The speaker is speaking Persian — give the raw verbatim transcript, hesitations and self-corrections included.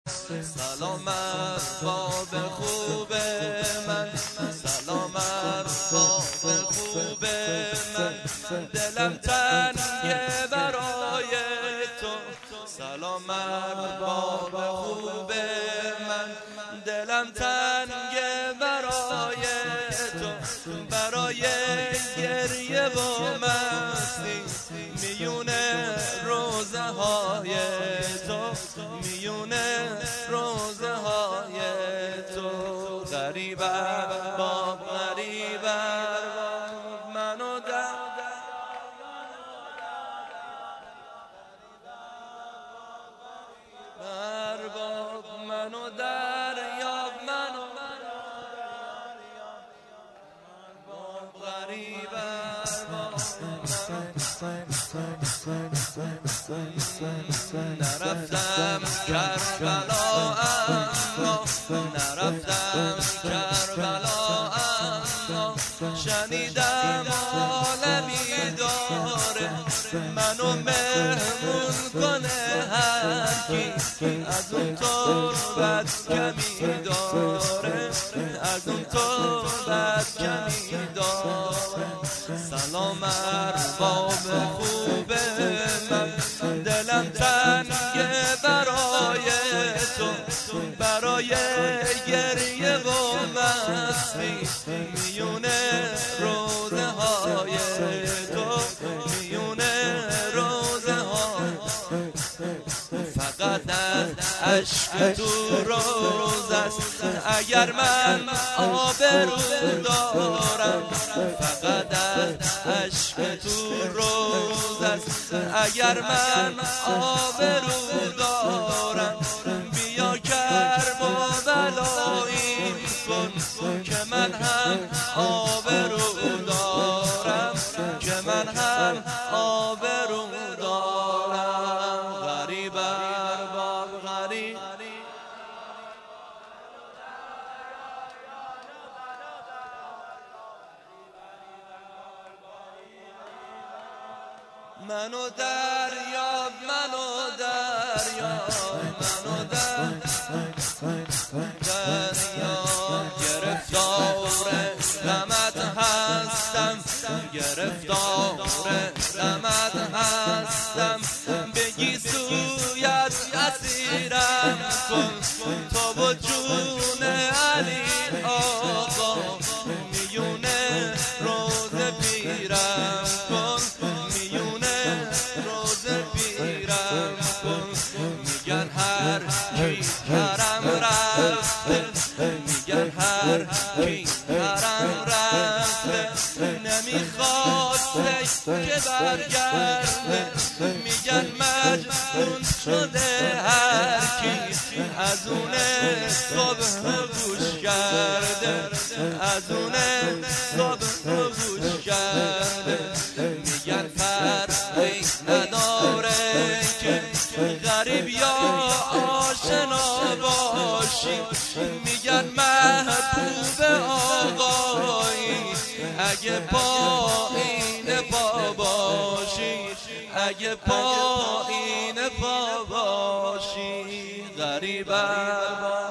سلام ارباب خوب من، سلام ارباب خوب من، دلم تنگه برای تو. سلام ارباب خوب من، دلم تنگه برای تو. برای گریه و مستی میونه روزه های تو، میونه روزه های تو. غریبم با غریبم منو در ارباب منو دریاب، منو غریب نرفتم کربلا اما نرفتم کربلا اما شنیدم عالمی داره منو مهمون کنه هر کی از اون تربت کمی داره، از اون تربت کمی داره. سلام ارباب خوب من، دلم تنگه برای تو. برای گریه و مستی میونه روزه های تو، میونه روزه های. فقط از عشق تو روز است اگر من آبرو دارم، فقط از عشق تو روز است اگر من آبرو دارم. بیا کرب و بلایی کن که من هم آبرو دارم، که من هم آبرو دارم. غریب ارباب غریب منو دریاب، منو دریاب، منو دریاب. گرفتار غمت هستم، گرفتار غمت هستم. بگی سویت اسیرم کن تو و جون علی آقا، میونه روز پیرم کن، میونه روز پیرم کن. میگن هر کی حرم رفته، میگن هر کی حرم رفته نمیخواستش که برگرده. میگن مجنون شده هر کی از اون صبح گوش کرده، از اون صبح گوش کرده. میگن فرقی نداره که غریب یا آشنا باشی. میگن محبوب آقایی اگه پایین پا باشی، اگه پایین پا باشی. غریب